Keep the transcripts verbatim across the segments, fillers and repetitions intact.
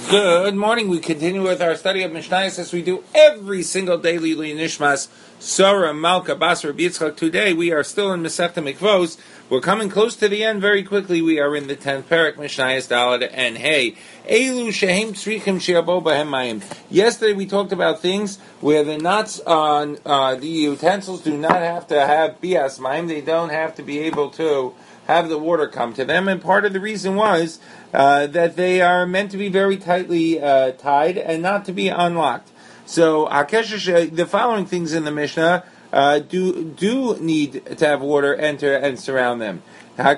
Good morning. We continue with our study of Mishnayos as we do every single day. Lili Nishmas, Sora, Malka, Basra, Yitzchak. Today we are still in Masechta Mikvos. We're coming close to the end very quickly. We are in the tenth parak, Mishnayos Daled and Hey. Elu Shehem Tzrichim Sheabo Bahem Mayim. Yesterday we talked about things where the knots on uh, the utensils do not have to have bias mayim. They don't have to be able to have the water come to them, and part of the reason was uh, that they are meant to be very tightly uh, tied and not to be unlocked. So, the following things in the Mishnah uh, do do need to have water enter and surround them. The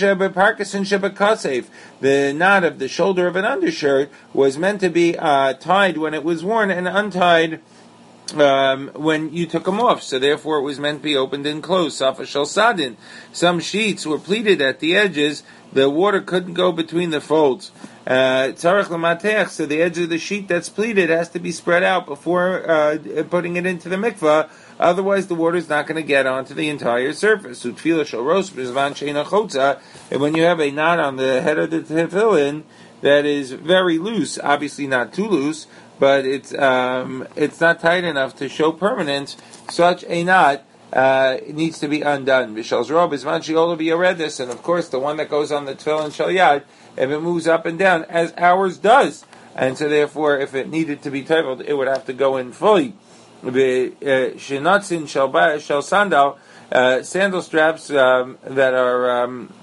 knot of the shoulder of an undershirt was meant to be uh, tied when it was worn and untied Um, when you took them off, so therefore it was meant to be opened and closed. Safa shel sadin. Some sheets were pleated at the edges. The water couldn't go between the folds. Tzarech l'matech. So the edge of the sheet that's pleated has to be spread out before uh, putting it into the mikvah. Otherwise, the water is not going to get onto the entire surface. Utfila shel ros b'zman she'eina chotza. And when you have a knot on the head of the tefillin that is very loose, obviously not too loose, but it's um, it's not tight enough to show permanence, such a knot uh, needs to be undone. Vishal's robe is manchi olavi yoredis, and of course the one that goes on the tefillin shel yad, if it moves up and down, as ours does, and so therefore if it needed to be titled, it would have to go in fully. Shinatzin shel sandal, uh, sandal straps um, that are um,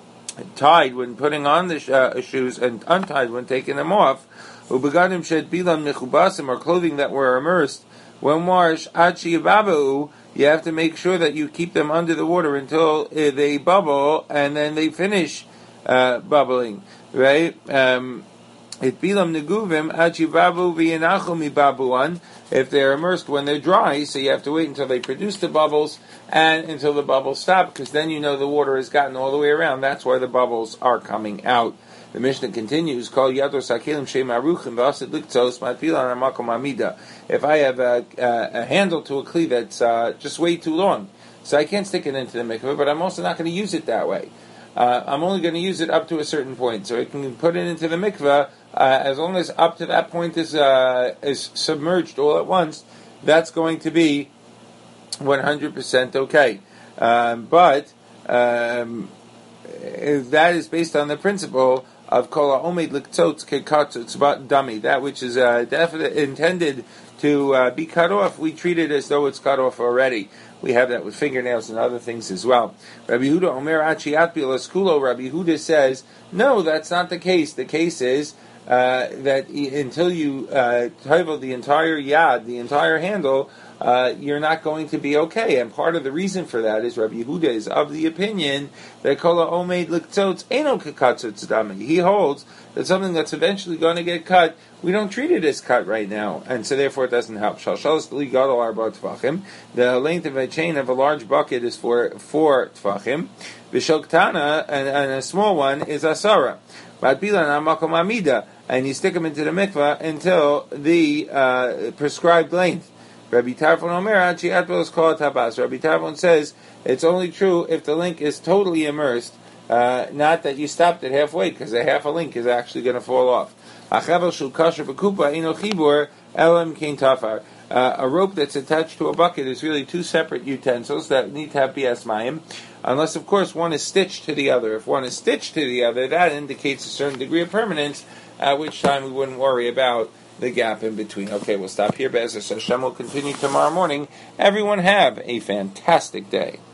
tied when putting on the sh- uh, shoes and untied when taking them off, ubegadim shed bilan mechubasim, or clothing that were immersed when washed, achi babu, you have to make sure that you keep them under the water until uh, they bubble and then they finish uh, bubbling, right? Um, it bilam neguvim achi babu v'yenachu mi babuan. If they're immersed when they're dry, so you have to wait until they produce the bubbles and until the bubbles stop, because then you know the water has gotten all the way around. That's why the bubbles are coming out. The Mishnah continues, "Call yados sakelim shemaruchim v'asid liktos matfilan amakom amida." If I have a, a, a handle to a kli that's uh, just way too long, so I can't stick it into the mikveh, but I'm also not going to use it that way. Uh, I'm only going to use it up to a certain point, so I can put it into the mikveh uh, as long as up to that point is uh, is submerged all at once. That's going to be one hundred percent okay, um, but um, that is based on the principle of kol ha'omed liktzotz kekatzotz dami, that which is uh, definitely intended to uh, be cut off, we treat it as though it's cut off already. We have that with fingernails and other things as well. Rabbi Yehuda Omer Achiat Bilaskulo. Rabbi Yehuda says, no, that's not the case. The case is uh, that until you uh, tovel the entire yad, the entire handle, Uh, you're not going to be okay. And part of the reason for that is Rabbi Yehuda is of the opinion that kol ha'omed liktzotz eino kekatzotz dami. He holds that something that's eventually going to get cut, we don't treat it as cut right now, and so therefore it doesn't help. Shalshalas li gadol arba tefachim. The length of a chain of a large bucket is for four tefachim. V'shoktana, and, and a small one is asara. Matbilan amakom amida, and you stick them into the mikvah until the uh, prescribed length. Rabbi Tarfon Omer, is called tabas. Rabbi Tarfon says it's only true if the link is totally immersed, uh, not that you stopped it halfway, because a half a link is actually going to fall off. Uh, a rope that's attached to a bucket is really two separate utensils that need to have bias mayim, unless of course one is stitched to the other. If one is stitched to the other, that indicates a certain degree of permanence, at which time we wouldn't worry about the gap in between. Okay, we'll stop here. Be'ezus Hashem will continue tomorrow morning. Everyone have a fantastic day.